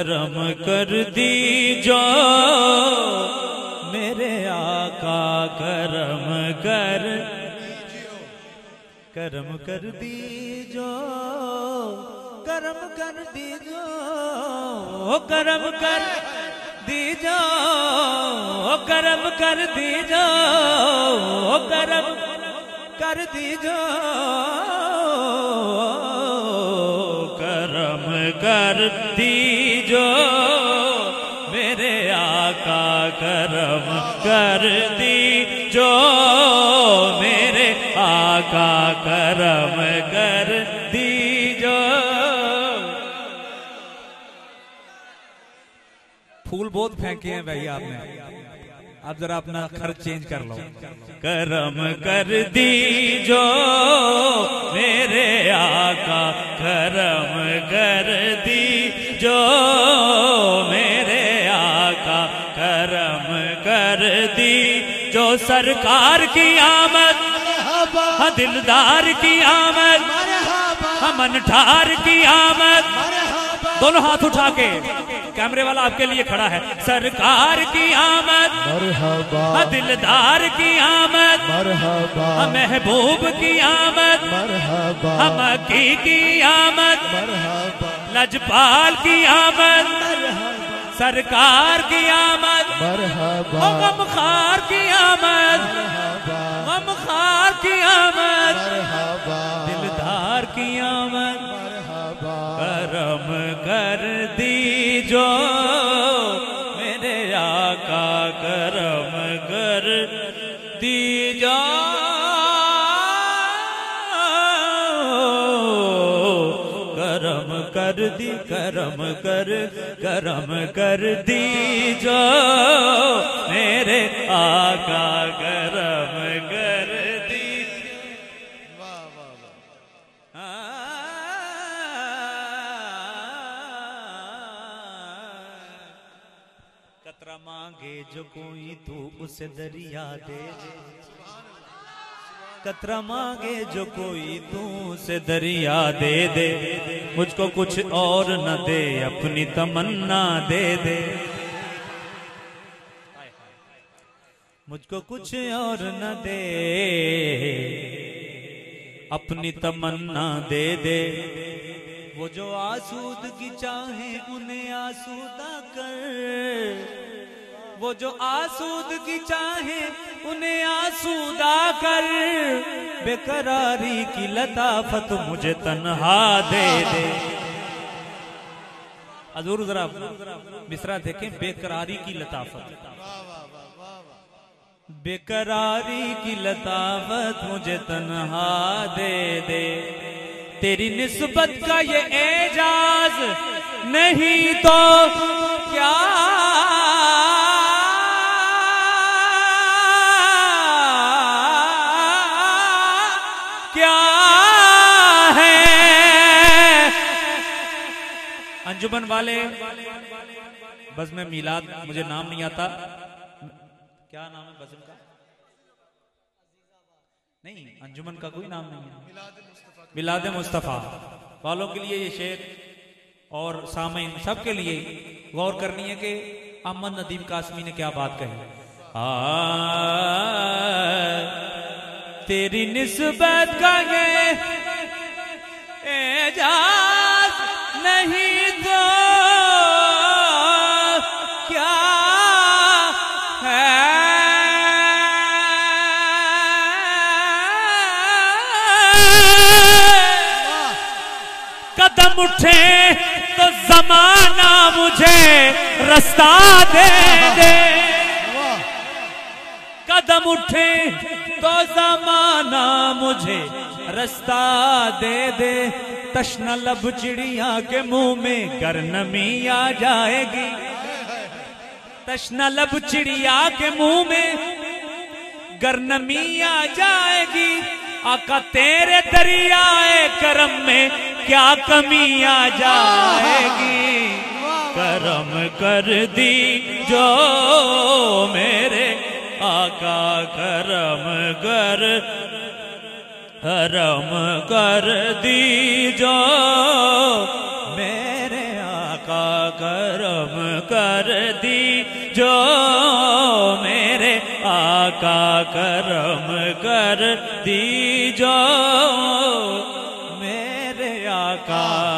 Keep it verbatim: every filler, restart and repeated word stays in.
करम कर दीजो मेरे आका करम कर करम कर दीजो करम कर दीजो करम कर दीजो करम कर दीजो करम कर दीजो करम कर दीजो मेरे आका करम कर दीजो मेरे आका करम कर दीजो। फूल बहुत फेंके हैं भाई आपने, आप जरा अपना खर्च चेंज कर लो। करम कर दीजो मेरे आका करम कर दीजो मेरे आका करम कर दीजो। सरकार की आमद हाँ दिलदार की आमद हमन ठार की आमद। दोनों हाथ उठा के, कैमरे वाला आपके लिए खड़ा है। सरकार की आमद मरहबा, दिलदार की आमद मरहबा, महबूब की आमद मरहबा, मक्की की आमद मरहबा, लजपाल की आमद मरहबा, सरकार की आमद मरहबा, गमखार की आमद मरहबा, गमखार की आमद मरहबा, दिलदार की आमद मरहबा। करम कर दीजो मेरे आका करम कर दीजो करम कर दी करम कर करम कर दीजो मेरे आका करम कर दी। वाह वाह वाह। कतरा मांगे जो कोई तू उसे दरिया दे दे। कतरा मांगे जो कोई तू उसे दरिया दे दे। मुझको कुछ और न दे अपनी तमन्ना दे दे। मुझको कुछ और न दे अपनी तमन्ना दे दे। वो जो आसूदगी चाहे उन्हें आसूदा कर। वो जो आसूदगी चाहे उन्हें आसूदा कर। बेकरारी की लताफत मुझे तन्हा दे दे। अजूर जरा मिसरा देखें। बेकरारी की लताफत, बेकरारी की लताफत मुझे तन्हा दे दे। तेरी निस्बत का ये एजाज नहीं तो क्या क्या है। अंजुमन वाले बज़्म मिलाद, मुझे नाम नहीं आता, क्या नाम है बज़्म का? नहीं, अंजुमन का कोई नाम नहीं है। मिलाद मुस्तफ़ा वालों के लिए ये शेर और सामीन सबके लिए गौर करनी है कि अहमद नदीम कासमी ने क्या बात कही। आ, तेरी निस्बत का ये एजाज नहीं तो क्या है। कदम उठे तो जमाना मुझे रास्ता दे दे। कदम उठे तो जमाना मुझे रास्ता दे दे। तश्ना लब चिड़िया के मुंह में गर नमी आ जाएगी। तश्ना लब चिड़िया के मुंह में गर नमी आ जाएगी। आका तेरे दरियाए करम में क्या कमी आ जाएगी। करम कर दी जो मेरे आका करम कर करम कर दी जो मेरे आका कर दी जो मेरे आका करम कर दी जो मेरे आका